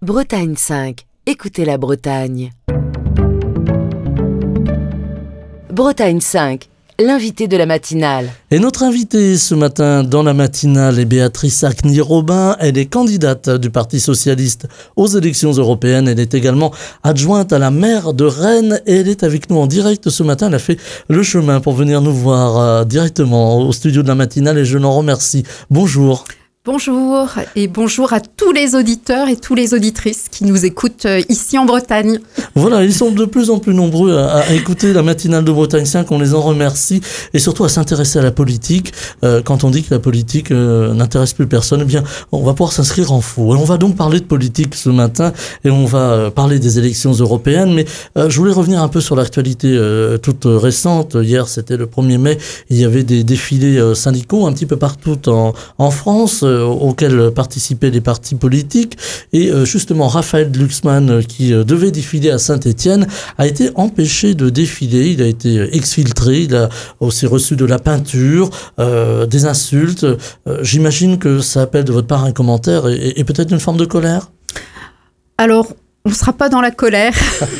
Bretagne 5. Écoutez la Bretagne. Bretagne 5. L'invité de la matinale. Et notre invitée ce matin dans la matinale est Béatrice Acny-Robin. Elle est candidate du Parti Socialiste aux élections européennes. Elle est également adjointe à la maire de Rennes et elle est avec nous en direct ce matin. Elle a fait le chemin pour venir nous voir directement au studio de la matinale et je l'en remercie. Bonjour. Bonjour et bonjour à tous les auditeurs et toutes les auditrices qui nous écoutent ici en Bretagne. Voilà, ils sont de plus en plus nombreux à écouter la matinale de Bretagne 5, on les en remercie et surtout à s'intéresser à la politique. Quand on dit que la politique n'intéresse plus personne, eh bien on va pouvoir s'inscrire en faux. Et on va donc parler de politique ce matin et on va parler des élections européennes, mais je voulais revenir un peu sur l'actualité toute récente. Hier c'était le 1er mai, il y avait des défilés syndicaux un petit peu partout en France, auxquels participaient les partis politiques et justement Raphaël Glucksmann qui devait défiler à Saint-Étienne a été empêché de défiler, il a été exfiltré, il a aussi reçu de la peinture, des insultes. J'imagine que ça appelle de votre part un commentaire et peut-être une forme de colère. Alors, on ne sera pas dans la colère.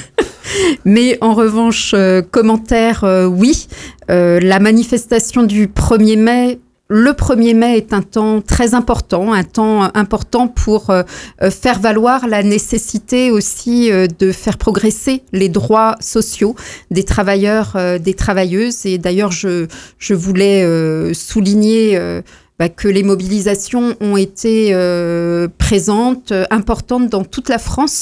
Mais en revanche, commentaire, oui. La manifestation du 1er mai, le 1er mai est un temps très important, un temps important pour faire valoir la nécessité aussi de faire progresser les droits sociaux des travailleurs, des travailleuses. Et d'ailleurs, je voulais souligner que les mobilisations ont été présentes, importantes dans toute la France.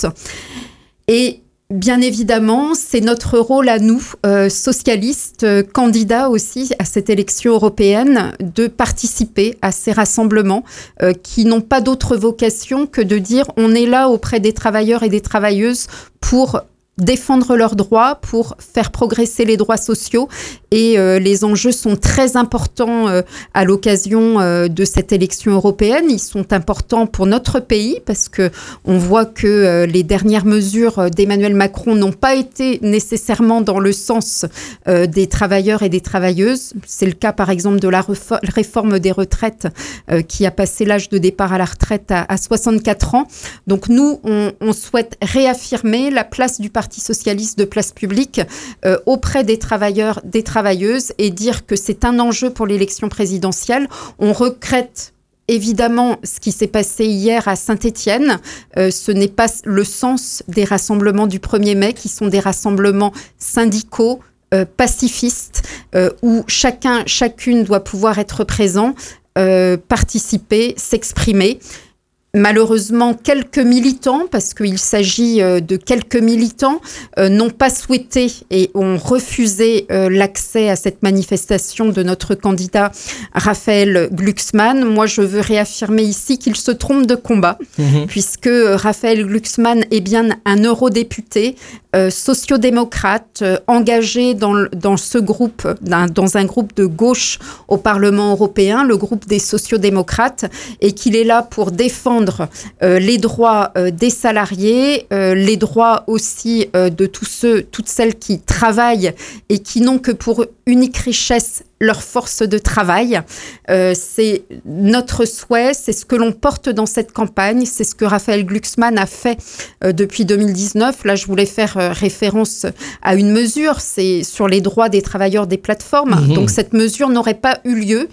Et bien évidemment, c'est notre rôle à nous, socialistes, candidats aussi à cette élection européenne, de participer à ces rassemblements qui n'ont pas d'autre vocation que de dire on est là auprès des travailleurs et des travailleuses pour défendre leurs droits, pour faire progresser les droits sociaux. Et les enjeux sont très importants à l'occasion de cette élection européenne. Ils sont importants pour notre pays parce que on voit que les dernières mesures d'Emmanuel Macron n'ont pas été nécessairement dans le sens des travailleurs et des travailleuses. C'est le cas par exemple de la réforme des retraites qui a passé l'âge de départ à la retraite à 64 ans. Donc nous, on souhaite réaffirmer la place du Parti socialiste de place publique auprès des travailleurs, des travailleuses et dire que c'est un enjeu pour l'élection présidentielle. On regrette évidemment ce qui s'est passé hier à Saint-Étienne. Ce n'est pas le sens des rassemblements du 1er mai qui sont des rassemblements syndicaux, pacifistes, où chacune doit pouvoir être présent, participer, s'exprimer. Malheureusement, quelques militants, parce qu'il s'agit de quelques militants, n'ont pas souhaité et ont refusé l'accès à cette manifestation de notre candidat Raphaël Glucksmann. Moi, je veux réaffirmer ici qu'il se trompe de combat, puisque Raphaël Glucksmann est bien un eurodéputé sociodémocrate, engagé dans ce groupe, dans un groupe de gauche au Parlement européen, le groupe des sociodémocrates, et qu'il est là pour défendre les droits des salariés, les droits aussi de toutes celles qui travaillent et qui n'ont que pour unique richesse leur force de travail. C'est notre souhait, c'est ce que l'on porte dans cette campagne, c'est ce que Raphaël Glucksmann a fait depuis 2019. Là, je voulais faire référence à une mesure, c'est sur les droits des travailleurs des plateformes. Donc cette mesure n'aurait pas eu lieu,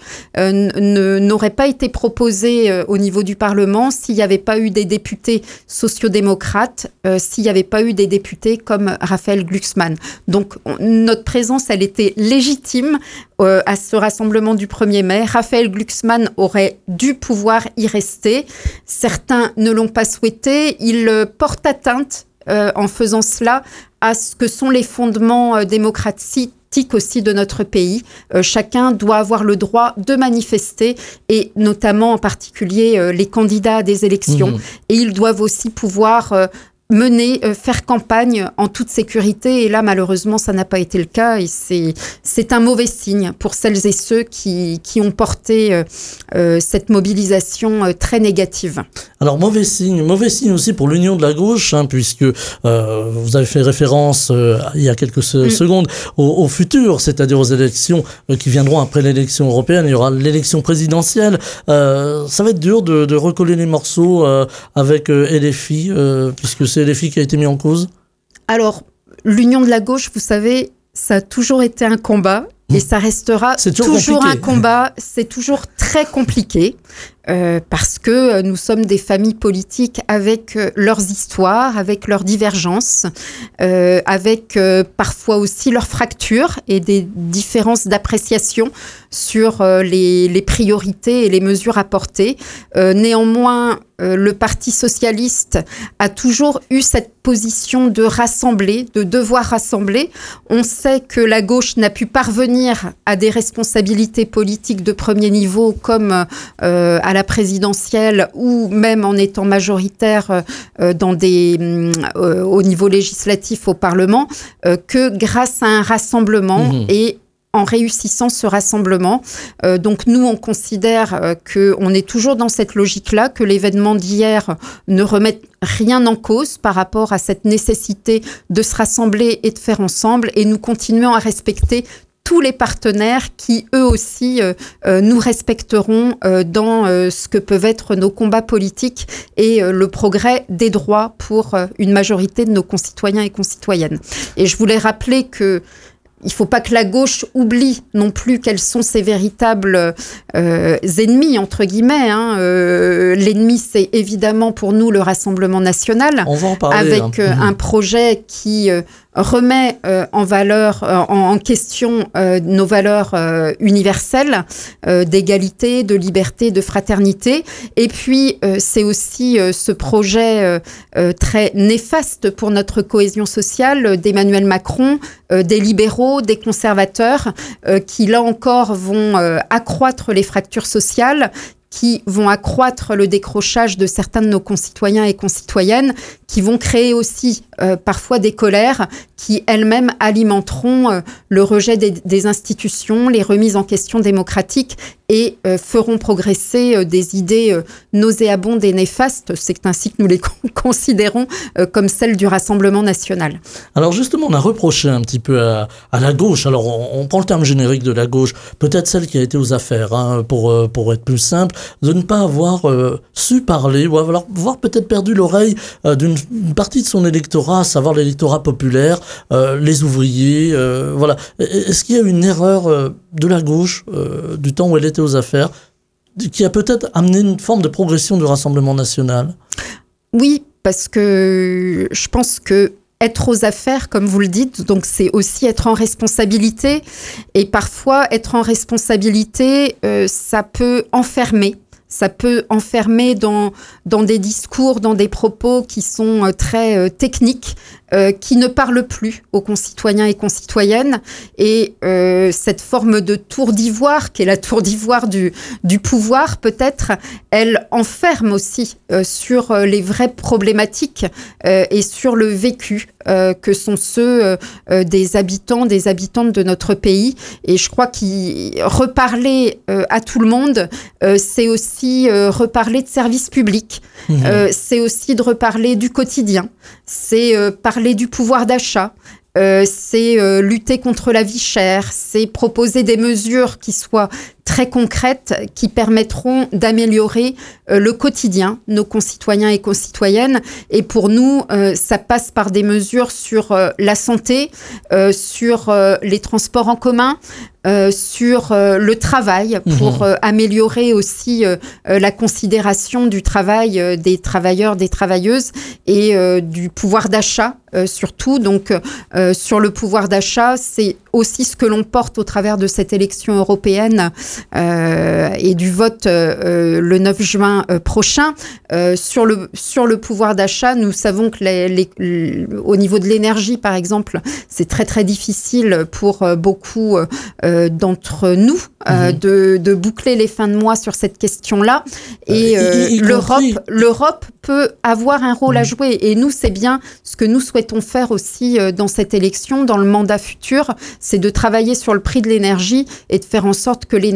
n'aurait pas été proposée au niveau du Parlement s'il n'y avait pas eu des députés sociodémocrates, s'il n'y avait pas eu des députés comme Raphaël Glucksmann. Donc notre présence, elle était légitime à ce rassemblement du 1er mai. Raphaël Glucksmann aurait dû pouvoir y rester. Certains ne l'ont pas souhaité. Il porte atteinte en faisant cela à ce que sont les fondements démocratiques aussi de notre pays. Chacun doit avoir le droit de manifester et notamment en particulier les candidats à des élections. Et ils doivent aussi pouvoir faire campagne en toute sécurité. Et là, malheureusement, ça n'a pas été le cas. Et c'est un mauvais signe pour celles et ceux qui ont porté cette mobilisation très négative. Alors, mauvais signe aussi pour l'Union de la gauche, puisque vous avez fait référence il y a quelques secondes au futur, c'est-à-dire aux élections qui viendront après l'élection européenne. Il y aura l'élection présidentielle. Ça va être dur de recoller les morceaux avec LFI, puisque c'est LFI qui a été mis en cause. Alors, l'Union de la gauche, vous savez, ça a toujours été un combat. Et ça restera toujours un combat. C'est toujours très compliqué parce que nous sommes des familles politiques avec leurs histoires, avec leurs divergences, avec parfois aussi leurs fractures et des différences d'appréciation sur les priorités et les mesures à porter. Néanmoins, le Parti socialiste a toujours eu cette position de rassembler, de devoir rassembler. On sait que la gauche n'a pu parvenir à des responsabilités politiques de premier niveau comme à la présidentielle ou même en étant majoritaire au niveau législatif au Parlement que grâce à un rassemblement et en réussissant ce rassemblement. Donc nous, on considère qu'on est toujours dans cette logique-là, que l'événement d'hier ne remet rien en cause par rapport à cette nécessité de se rassembler et de faire ensemble. Et nous continuons à respecter tous les partenaires qui, eux aussi, nous respecteront dans ce que peuvent être nos combats politiques et le progrès des droits pour une majorité de nos concitoyens et concitoyennes. Et je voulais rappeler que il ne faut pas que la gauche oublie non plus quels sont ses véritables ennemis, entre guillemets. L'ennemi, c'est évidemment pour nous le Rassemblement national. On va en parler, avec un projet qui remet en question nos valeurs universelles d'égalité, de liberté, de fraternité. Et puis, c'est aussi ce projet très néfaste pour notre cohésion sociale d'Emmanuel Macron, des libéraux, des conservateurs, qui là encore vont accroître les fractures sociales, qui vont accroître le décrochage de certains de nos concitoyens et concitoyennes, qui vont créer aussi parfois des colères qui elles-mêmes alimenteront le rejet des institutions, les remises en question démocratiques et feront progresser des idées nauséabondes et néfastes. C'est ainsi que nous les considérons comme celles du Rassemblement national. Alors justement, on a reproché un petit peu à la gauche, alors on prend le terme générique de la gauche, peut-être celle qui a été aux affaires, pour être plus simple, de ne pas avoir su parler ou avoir peut-être perdu l'oreille d'une partie de son électorat, à savoir l'électorat populaire, les ouvriers, voilà. Est-ce qu'il y a une erreur de la gauche du temps où elle était aux affaires qui a peut-être amené une forme de progression du Rassemblement national ? Oui, parce que je pense que être aux affaires, comme vous le dites, donc c'est aussi être en responsabilité. Et parfois, être en responsabilité, ça peut enfermer. Ça peut enfermer dans des discours, dans des propos qui sont très techniques, qui ne parlent plus aux concitoyens et concitoyennes. Et cette forme de tour d'ivoire, qui est la tour d'ivoire du pouvoir, peut-être, elle enferme aussi sur les vraies problématiques et sur le vécu que sont ceux des habitants, des habitantes de notre pays. Et je crois qu'y reparler à tout le monde, c'est aussi reparler de services publics. C'est aussi de reparler du quotidien. C'est parler du pouvoir d'achat. C'est lutter contre la vie chère. C'est proposer des mesures qui soient très concrètes, qui permettront d'améliorer le quotidien, nos concitoyens et concitoyennes. Et pour nous, ça passe par des mesures sur la santé, sur les transports en commun, sur le travail, pour améliorer aussi la considération du travail des travailleurs, des travailleuses et du pouvoir d'achat surtout. Donc, sur le pouvoir d'achat, c'est aussi ce que l'on porte au travers de cette élection européenne et du vote le 9 juin prochain. Sur le pouvoir d'achat, nous savons que au niveau de l'énergie, par exemple, c'est très très difficile pour beaucoup d'entre nous de boucler les fins de mois sur cette question-là. Et l'Europe peut avoir un rôle à jouer. Et nous, c'est bien ce que nous souhaitons faire aussi dans cette élection, dans le mandat futur, c'est de travailler sur le prix de l'énergie et de faire en sorte que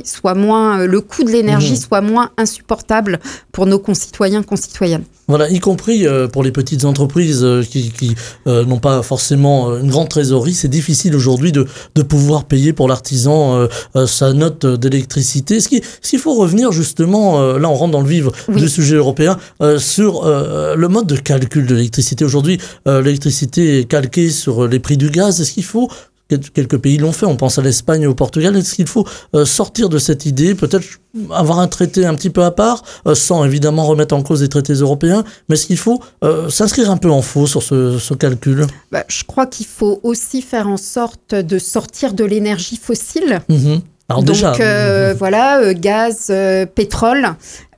le coût de l'énergie soit moins insupportable pour nos concitoyennes. Voilà, y compris pour les petites entreprises qui n'ont pas forcément une grande trésorerie, c'est difficile aujourd'hui de pouvoir payer pour l'artisan sa note d'électricité. Est-ce qu'il faut revenir justement, là on rentre dans le vif du sujet européen, sur le mode de calcul de l'électricité. Aujourd'hui, l'électricité est calquée sur les prix du gaz. Est-ce qu'il faut, quelques pays l'ont fait, on pense à l'Espagne et au Portugal, est-ce qu'il faut sortir de cette idée, peut-être avoir un traité un petit peu à part, sans évidemment remettre en cause les traités européens, mais est-ce qu'il faut s'inscrire un peu en faux sur ce calcul ? Je crois qu'il faut aussi faire en sorte de sortir de l'énergie fossile. Alors donc déjà, voilà, gaz, pétrole,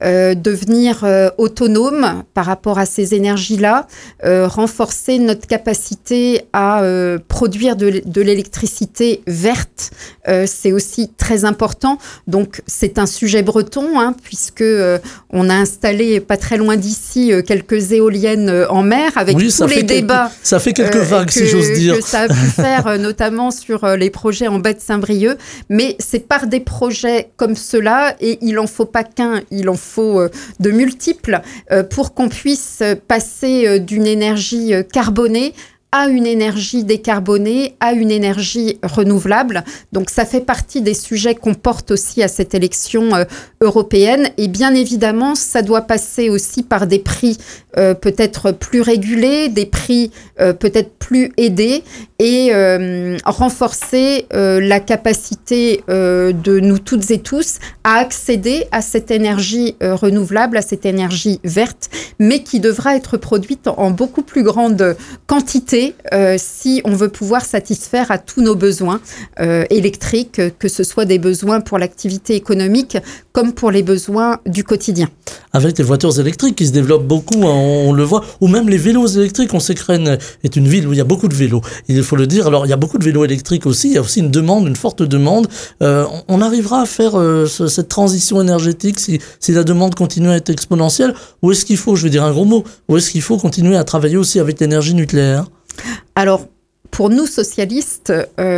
devenir autonome par rapport à ces énergies-là, renforcer notre capacité à produire de l'électricité verte, c'est aussi très important. Donc c'est un sujet breton, puisque on a installé pas très loin d'ici quelques éoliennes en mer, avec tous les débats. Ça fait quelques vagues, si j'ose dire. Que ça a pu faire, notamment sur les projets en baie de Saint-Brieuc, mais c'est par des projets comme ceux-là, et il n'en faut pas qu'un, il en faut de multiples, pour qu'on puisse passer d'une énergie carbonée à une énergie décarbonée, à une énergie renouvelable. Donc ça fait partie des sujets qu'on porte aussi à cette élection européenne. Et bien évidemment, ça doit passer aussi par des prix peut-être plus régulés, des prix peut-être plus aidés, et renforcer la capacité de nous toutes et tous à accéder à cette énergie renouvelable, à cette énergie verte, mais qui devra être produite en beaucoup plus grande quantité si on veut pouvoir satisfaire à tous nos besoins électriques, que ce soit des besoins pour l'activité économique comme pour les besoins du quotidien. Avec les voitures électriques qui se développent beaucoup, on le voit, ou même les vélos électriques. On sait que Rennes est une ville où il y a beaucoup de vélos, il faut le dire. Alors il y a beaucoup de vélos électriques aussi, il y a aussi une forte demande. On arrivera à faire cette transition énergétique si la demande continue à être exponentielle, ou est-ce qu'il faut, je vais dire un gros mot, ou est-ce qu'il faut continuer à travailler aussi avec l'énergie nucléaire ? Alors, pour nous, socialistes,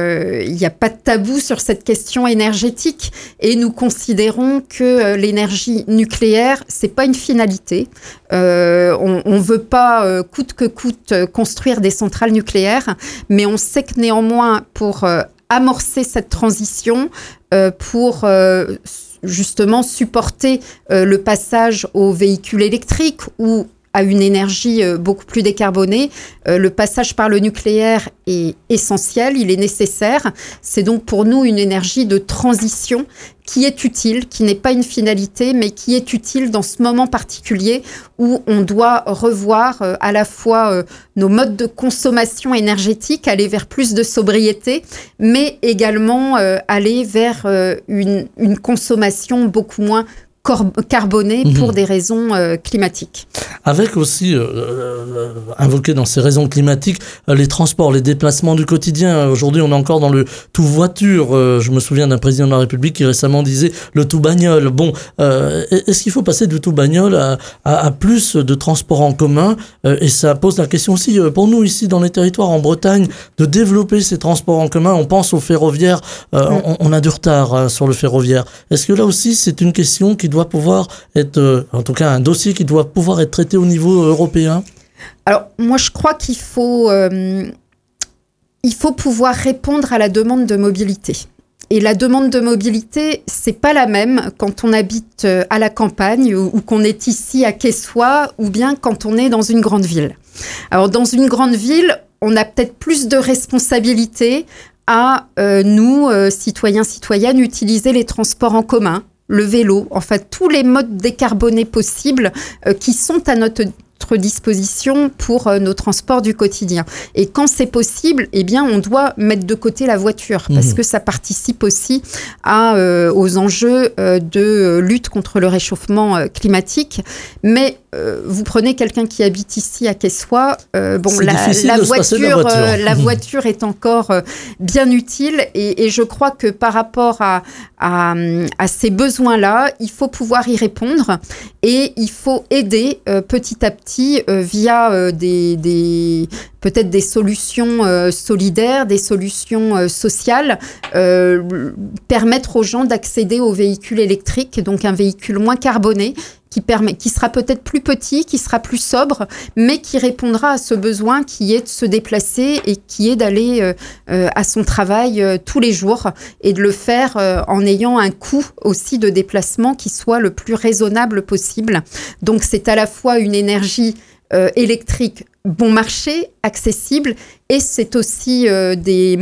il n'y a pas de tabou sur cette question énergétique, et nous considérons que l'énergie nucléaire, c'est pas une finalité. On veut pas, coûte que coûte, construire des centrales nucléaires, mais on sait que néanmoins, pour amorcer cette transition, pour justement supporter le passage aux véhicules électriques ou à une énergie beaucoup plus décarbonée, le passage par le nucléaire est essentiel, il est nécessaire. C'est donc pour nous une énergie de transition qui est utile, qui n'est pas une finalité, mais qui est utile dans ce moment particulier où on doit revoir à la fois nos modes de consommation énergétique, aller vers plus de sobriété, mais également aller vers une consommation beaucoup moins carbonée pour des raisons climatiques. Avec aussi, invoqué dans ces raisons climatiques, les transports, les déplacements du quotidien. Aujourd'hui, on est encore dans le tout voiture. Je me souviens d'un président de la République qui récemment disait le tout bagnole. Bon, est-ce qu'il faut passer du tout bagnole à plus de transports en commun ? Et ça pose la question aussi pour nous ici dans les territoires en Bretagne de développer ces transports en commun. On pense au ferroviaire. On a du retard sur le ferroviaire. Est-ce que là aussi, c'est une question qui doit pouvoir être, en tout cas un dossier qui doit pouvoir être traité au niveau européen ? Alors, moi, je crois qu'il faut pouvoir répondre à la demande de mobilité. Et la demande de mobilité, c'est pas la même quand on habite à la campagne ou qu'on est ici à Quessoy, ou bien quand on est dans une grande ville. Alors, dans une grande ville, on a peut-être plus de responsabilités à nous, citoyens, citoyennes, utiliser les transports en commun, le vélo, en fait, tous les modes décarbonés possibles qui sont à notre disposition pour nos transports du quotidien. Et quand c'est possible, eh bien, on doit mettre de côté la voiture parce que ça participe aussi aux enjeux de lutte contre le réchauffement climatique. Mais vous prenez quelqu'un qui habite ici à Quessois, la voiture est encore bien utile et je crois que par rapport à ces besoins-là, il faut pouvoir y répondre et il faut aider petit à petit via peut-être des solutions solidaires, des solutions sociales, permettre aux gens d'accéder aux véhicules électriques, donc un véhicule moins carboné, qui sera peut-être plus petit, qui sera plus sobre, mais qui répondra à ce besoin qui est de se déplacer et qui est d'aller à son travail tous les jours et de le faire en ayant un coût aussi de déplacement qui soit le plus raisonnable possible. Donc c'est à la fois une énergie électrique bon marché, accessible, et c'est aussi des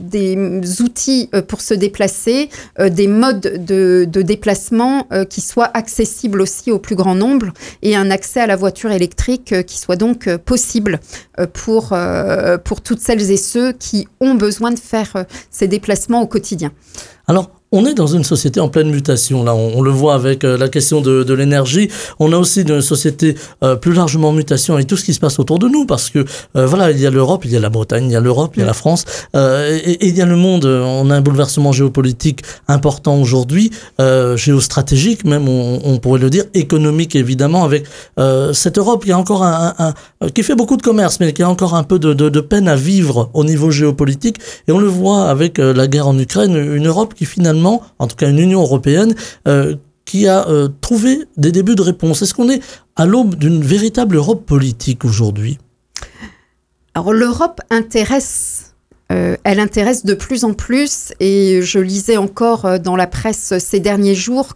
outils pour se déplacer, des modes de déplacement qui soient accessibles aussi au plus grand nombre, et un accès à la voiture électrique qui soit donc possible pour toutes celles et ceux qui ont besoin de faire ces déplacements au quotidien. Alors, on est dans une société en pleine mutation. Là, on le voit avec la question de l'énergie. On a aussi une société plus largement en mutation avec tout ce qui se passe autour de nous, parce que voilà, il y a l'Europe, il y a la Bretagne, il y a l'Europe, il y a la France, et il y a le monde. On a un bouleversement géopolitique important aujourd'hui, géostratégique même, on pourrait le dire, économique évidemment, avec cette Europe qui a encore qui fait beaucoup de commerce, mais qui a encore un peu de peine à vivre au niveau géopolitique. Et on le voit avec la guerre en Ukraine, une Europe qui finalement, en tout cas une Union européenne, qui a trouvé des débuts de réponse. Est-ce qu'on est à l'aube d'une véritable Europe politique aujourd'hui ? Alors l'Europe intéresse, elle intéresse de plus en plus, et je lisais encore dans la presse ces derniers jours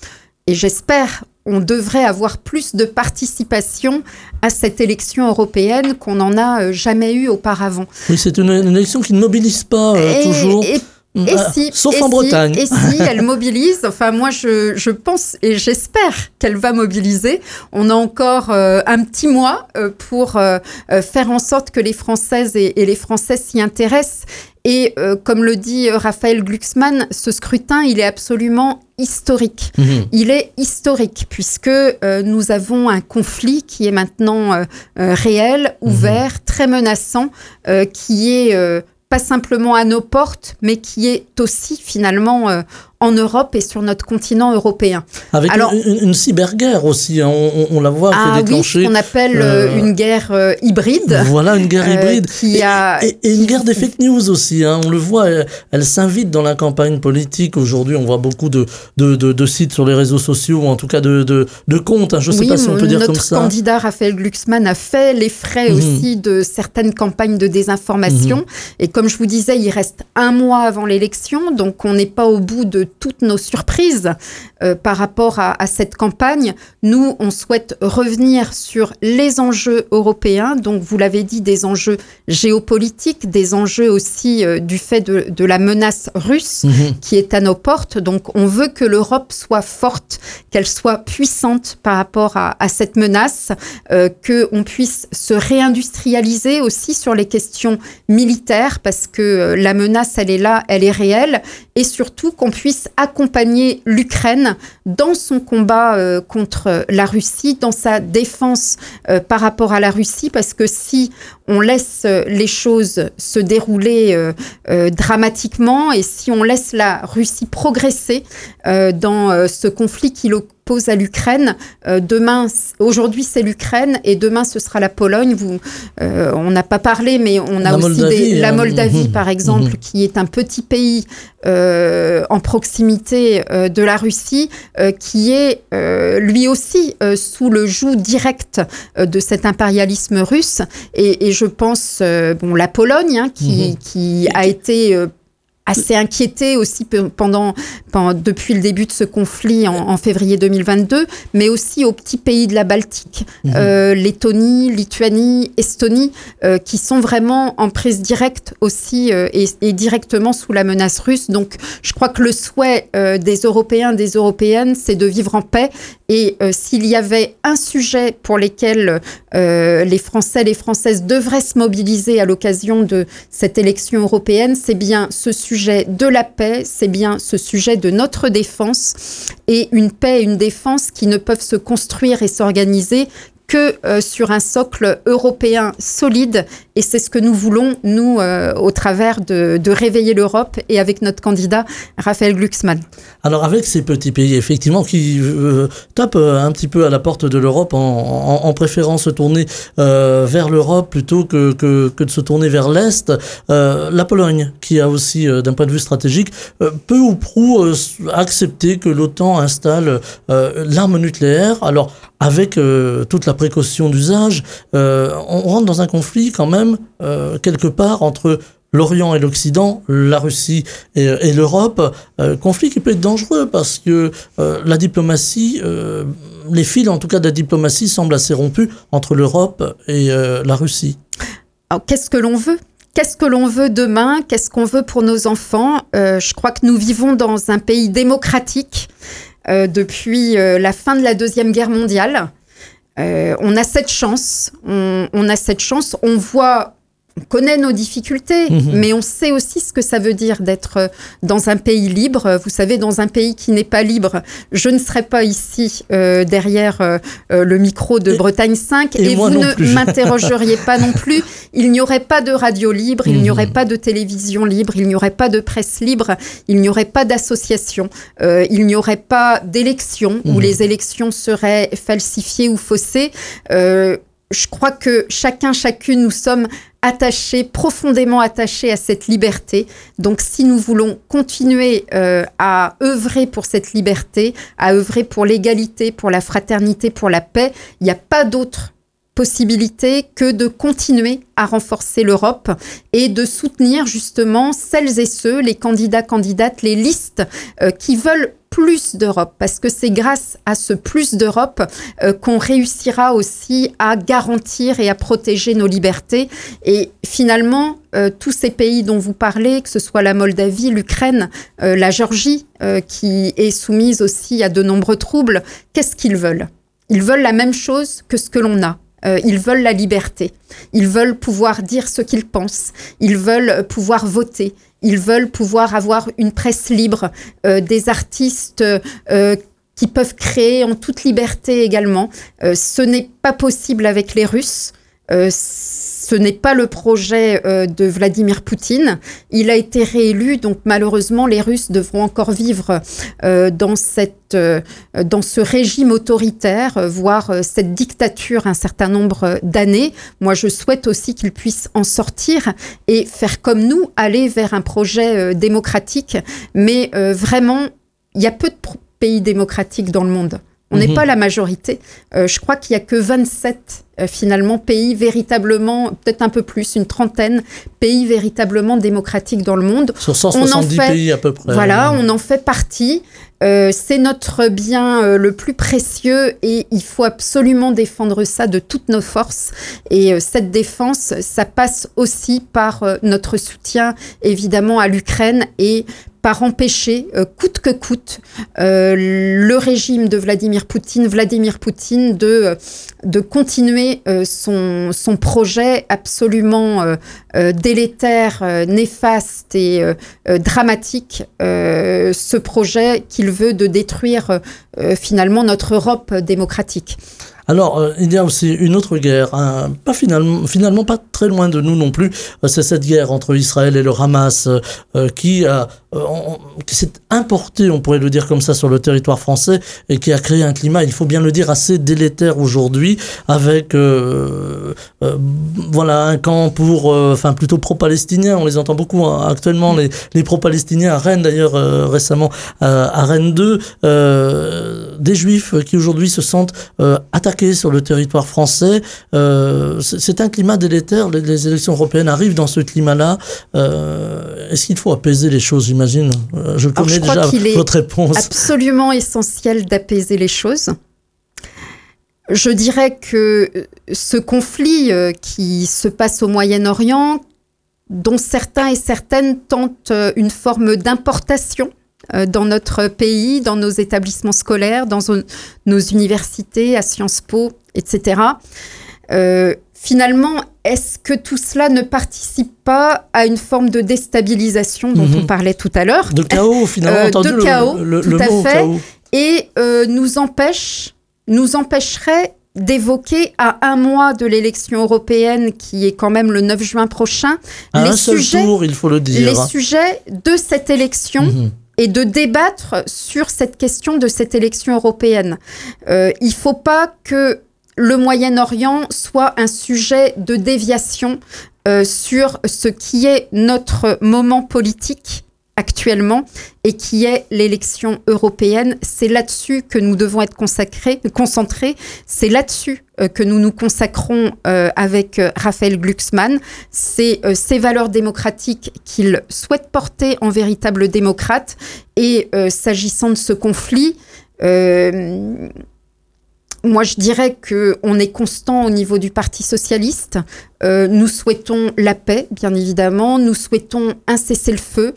et j'espère, on devrait avoir plus de participation à cette élection européenne qu'on n'en a jamais eu auparavant. Oui, c'est une élection qui ne mobilise pas toujours. Sauf en Bretagne. Et si elle mobilise, enfin moi je pense et j'espère qu'elle va mobiliser. On a encore un petit mois pour faire en sorte que les Françaises et les Français s'y intéressent. Et comme le dit Raphaël Glucksmann, ce scrutin, il est absolument historique. Il est historique puisque nous avons un conflit qui est maintenant réel, ouvert, très menaçant, qui est pas simplement à nos portes, mais qui est aussi finalement en Europe et sur notre continent européen. Avec une cyberguerre aussi, hein, on la voit fait déclencher. Oui, ce qu'on appelle une guerre hybride. Voilà, une guerre hybride. Et une guerre des fake news aussi, hein, on le voit, elle s'invite dans la campagne politique. Aujourd'hui, on voit beaucoup de sites sur les réseaux sociaux, ou en tout cas de comptes, hein, je ne sais pas si on peut dire comme ça. Notre candidat Raphaël Glucksmann a fait les frais aussi de certaines campagnes de désinformation. Et comme je vous disais, il reste un mois avant l'élection, donc on n'est pas au bout de toutes nos surprises par rapport à cette campagne. Nous, on souhaite revenir sur les enjeux européens, donc vous l'avez dit, des enjeux géopolitiques, des enjeux aussi du fait de la menace russe qui est à nos portes. Donc on veut que l'Europe soit forte, qu'elle soit puissante par rapport à cette menace, qu'on puisse se réindustrialiser aussi sur les questions militaires, parce que la menace, elle est là, elle est réelle, et surtout qu'on puisse accompagner l'Ukraine dans son combat contre la Russie, dans sa défense par rapport à la Russie, parce que si on laisse les choses se dérouler dramatiquement, et si on laisse la Russie progresser dans ce conflit qui l'oppose à l'Ukraine, aujourd'hui c'est l'Ukraine et demain ce sera la Pologne. On n'a pas parlé, mais on a aussi la Moldavie par exemple, qui est un petit pays en proximité de la Russie, qui est lui aussi sous le joug direct de cet impérialisme russe. Et je pense, la Pologne, hein, qui a été assez inquiété aussi depuis le début de ce conflit en février 2022, mais aussi aux petits pays de la Baltique, Lettonie, Lituanie, Estonie, qui sont vraiment en prise directe aussi et directement sous la menace russe. Donc, je crois que le souhait des Européens, des Européennes, c'est de vivre en paix. Et s'il y avait un sujet pour lequel les Français, les Françaises devraient se mobiliser à l'occasion de cette élection européenne, c'est bien ce sujet de la paix, c'est bien ce sujet de notre défense, et une paix et une défense qui ne peuvent se construire et s'organiser que sur un socle européen solide. Et c'est ce que nous voulons, nous, au travers de Réveiller l'Europe et avec notre candidat, Raphaël Glucksmann. Alors avec ces petits pays, effectivement, qui tapent un petit peu à la porte de l'Europe en préférant se tourner vers l'Europe plutôt que de se tourner vers l'Est, la Pologne, qui a aussi, d'un point de vue stratégique, peu ou prou accepté que l'OTAN installe l'arme nucléaire. Alors, avec toute la précaution d'usage, on rentre dans un conflit quand même quelque part entre l'Orient et l'Occident, la Russie et l'Europe, conflit qui peut être dangereux parce que la diplomatie, les fils en tout cas de la diplomatie semblent assez rompus entre l'Europe et la Russie. Alors, qu'est-ce que l'on veut ? Qu'est-ce que l'on veut demain ? Qu'est-ce qu'on veut pour nos enfants ? Je crois que nous vivons dans un pays démocratique depuis la fin de la Deuxième Guerre mondiale. On a cette chance, on connaît nos difficultés, mais on sait aussi ce que ça veut dire d'être dans un pays libre. Vous savez, dans un pays qui n'est pas libre, je ne serais pas ici derrière le micro de Bretagne 5 et vous ne m'interrogeriez pas non plus. Il n'y aurait pas de radio libre, il n'y aurait pas de télévision libre, il n'y aurait pas de presse libre, il n'y aurait pas d'association, il n'y aurait pas d'élections où les élections seraient falsifiées ou faussées. Je crois que chacune, nous sommes profondément attachés à cette liberté. Donc, si nous voulons continuer à œuvrer pour cette liberté, à œuvrer pour l'égalité, pour la fraternité, pour la paix, il n'y a pas d'autre possibilité que de continuer à renforcer l'Europe et de soutenir justement celles et ceux, les candidats, candidates, les listes qui veulent plus d'Europe, parce que c'est grâce à ce plus d'Europe qu'on réussira aussi à garantir et à protéger nos libertés. Et finalement, tous ces pays dont vous parlez, que ce soit la Moldavie, l'Ukraine, la Géorgie, qui est soumise aussi à de nombreux troubles, qu'est-ce qu'ils veulent ? Ils veulent la même chose que ce que l'on a. Ils veulent la liberté. Ils veulent pouvoir dire ce qu'ils pensent. Ils veulent pouvoir voter. Ils veulent pouvoir avoir une presse libre, des artistes qui peuvent créer en toute liberté également. Ce n'est pas possible avec les Russes. Ce n'est pas le projet de Vladimir Poutine. Il a été réélu, donc malheureusement, les Russes devront encore vivre dans ce régime autoritaire, voire cette dictature un certain nombre d'années. Moi, je souhaite aussi qu'ils puissent en sortir et faire comme nous, aller vers un projet démocratique. Mais vraiment, il y a peu de pays démocratiques dans le monde. On n'est pas la majorité. Je crois qu'il n'y a que 27 finalement pays véritablement, peut-être un peu plus, une trentaine pays véritablement démocratiques dans le monde. Sur 170 pays à peu près. Voilà, on en fait partie. C'est notre bien le plus précieux et il faut absolument défendre ça de toutes nos forces. Et cette défense, ça passe aussi par notre soutien évidemment à l'Ukraine et par empêcher, coûte que coûte, le régime de Vladimir Poutine de continuer son projet absolument délétère, néfaste et dramatique, ce projet qu'il veut de détruire finalement notre Europe démocratique. Alors, il y a aussi une autre guerre, pas finalement pas très loin de nous non plus, c'est cette guerre entre Israël et le Hamas qui a qui s'est importé, on pourrait le dire comme ça, sur le territoire français et qui a créé un climat, il faut bien le dire, assez délétère aujourd'hui, avec voilà, un camp plutôt pro-palestinien. On les entend beaucoup actuellement, les pro-palestiniens à Rennes d'ailleurs, récemment à Rennes 2, des juifs qui aujourd'hui se sentent attaqués sur le territoire français. C'est un climat délétère. Les élections européennes arrivent dans ce climat-là. Est-ce qu'il faut apaiser les choses, j'imagine? Je connais déjà votre réponse. Absolument essentiel d'apaiser les choses. Je dirais que ce conflit qui se passe au Moyen-Orient, dont certains et certaines tentent une forme d'importation dans notre pays, dans nos établissements scolaires, dans nos universités, à Sciences Po, etc. Finalement, est-ce que tout cela ne participe pas à une forme de déstabilisation dont on parlait tout à l'heure? De chaos, finalement, entendu de chaos, le tout à mot fait. chaos. Et nous empêcherait d'évoquer à un mois de l'élection européenne, qui est quand même le 9 juin prochain, À un seul tour, il faut le dire. les sujets de cette élection et de débattre sur cette question de cette élection européenne. Il ne faut pas que le Moyen-Orient soit un sujet de déviation sur ce qui est notre moment politique actuellement et qui est l'élection européenne. C'est là-dessus que nous devons être concentrés. C'est là-dessus que nous nous consacrons avec Raphaël Glucksmann. C'est ces valeurs démocratiques qu'il souhaite porter en véritable démocrate. Et s'agissant de ce conflit, moi, je dirais qu'on est constant au niveau du Parti socialiste. Nous souhaitons la paix, bien évidemment. Nous souhaitons un cessez-le-feu.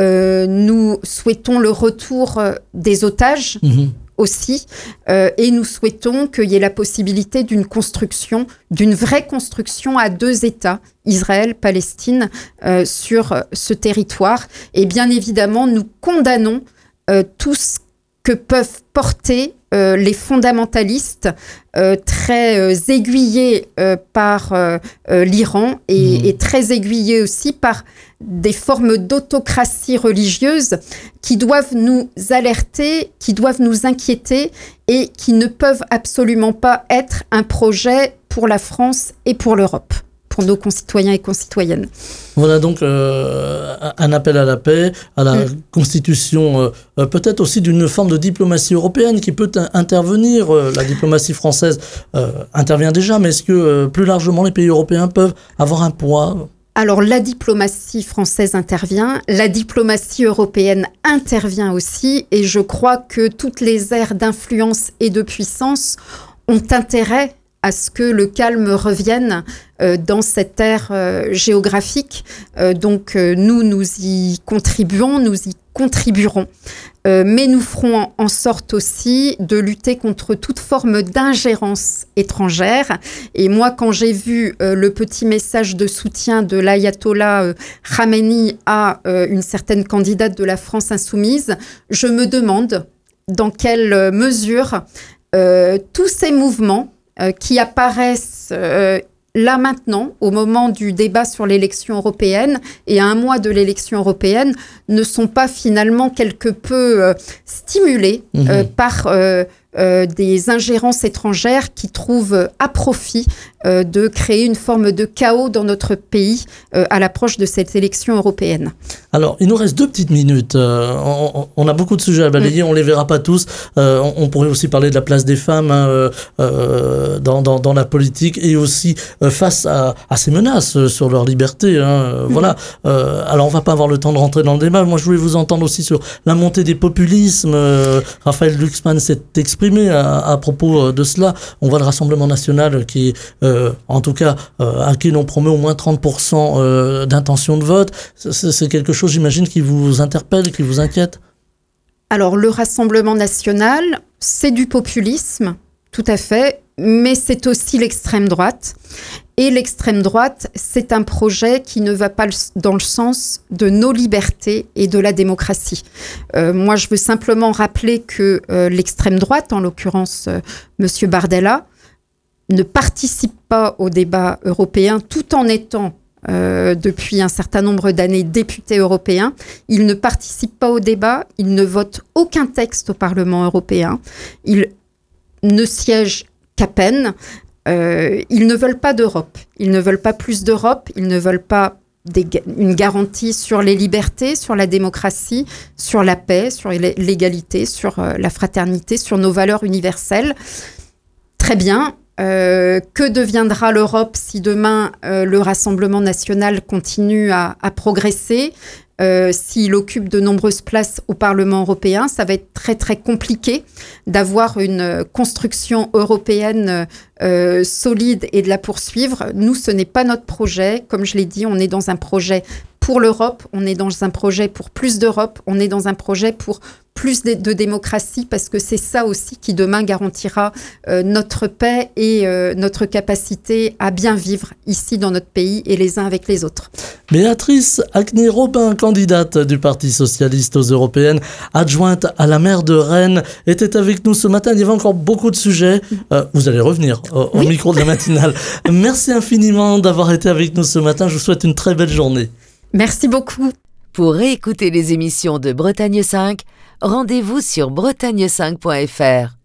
Nous souhaitons le retour des otages aussi. Et nous souhaitons qu'il y ait la possibilité d'une construction, d'une vraie construction à 2 États, Israël, Palestine, sur ce territoire. Et bien évidemment, nous condamnons tout ce que peuvent porter les fondamentalistes très aiguillés par l'Iran et très aiguillés aussi par des formes d'autocratie religieuse qui doivent nous alerter, qui doivent nous inquiéter et qui ne peuvent absolument pas être un projet pour la France et pour l'Europe, pour nos concitoyens et concitoyennes. Voilà donc un appel à la paix, à la constitution, peut-être aussi d'une forme de diplomatie européenne qui peut intervenir. La diplomatie française intervient déjà, mais est-ce que plus largement les pays européens peuvent avoir un poids ? Alors la diplomatie française intervient, la diplomatie européenne intervient aussi, et je crois que toutes les aires d'influence et de puissance ont intérêt à ce que le calme revienne dans cette ère géographique. Donc nous y contribuons, nous y contribuerons. Mais nous ferons en sorte aussi de lutter contre toute forme d'ingérence étrangère. Et moi, quand j'ai vu le petit message de soutien de l'ayatollah Khamenei à une certaine candidate de la France insoumise, je me demande dans quelle mesure tous ces mouvements qui apparaissent là maintenant, au moment du débat sur l'élection européenne et à un mois de l'élection européenne, ne sont pas finalement quelque peu stimulés par des ingérences étrangères qui trouvent à profit de créer une forme de chaos dans notre pays à l'approche de cette élection européenne. Alors, il nous reste 2 petites minutes. On a beaucoup de sujets à balayer, on ne les verra pas tous. On pourrait aussi parler de la place des femmes dans la politique et aussi face à ces menaces sur leur liberté. Voilà. Alors, on ne va pas avoir le temps de rentrer dans le débat. Moi, je voulais vous entendre aussi sur la montée des populismes. Raphaël Glucksmann s'est exprimé à propos de cela. On voit le Rassemblement national qui, en tout cas, à qui l'on promet au moins 30% d'intention de vote. C'est quelque chose, j'imagine, qui vous interpelle, qui vous inquiète? Alors, le Rassemblement national, c'est du populisme, tout à fait, mais c'est aussi l'extrême droite. Et l'extrême droite, c'est un projet qui ne va pas dans le sens de nos libertés et de la démocratie. Moi, je veux simplement rappeler que l'extrême droite, en l'occurrence M. Bardella, ne participe pas au débat européen tout en étant depuis un certain nombre d'années député européen. Il ne participe pas au débat, il ne vote aucun texte au Parlement européen, il ne siège qu'à peine. Ils ne veulent pas d'Europe, ils ne veulent pas plus d'Europe, ils ne veulent pas une garantie sur les libertés, sur la démocratie, sur la paix, sur l'égalité, sur la fraternité, sur nos valeurs universelles. Très bien. Que deviendra l'Europe si demain le Rassemblement national continue à progresser, s'il occupe de nombreuses places au Parlement européen? Ça va être très très compliqué d'avoir une construction européenne solide et de la poursuivre. Nous, ce n'est pas notre projet. Comme je l'ai dit, on est dans un projet pour l'Europe, on est dans un projet pour plus d'Europe, on est dans un projet pour plus de démocratie, parce que c'est ça aussi qui demain garantira notre paix et notre capacité à bien vivre ici dans notre pays et les uns avec les autres. Béatrice Acqueny-Robin, candidate du Parti socialiste aux européennes, adjointe à la maire de Rennes, était avec nous ce matin. Il y avait encore beaucoup de sujets. Vous allez revenir au micro de la matinale. Merci infiniment d'avoir été avec nous ce matin. Je vous souhaite une très belle journée. Merci beaucoup. Pour réécouter les émissions de Bretagne 5, rendez-vous sur bretagne5.fr.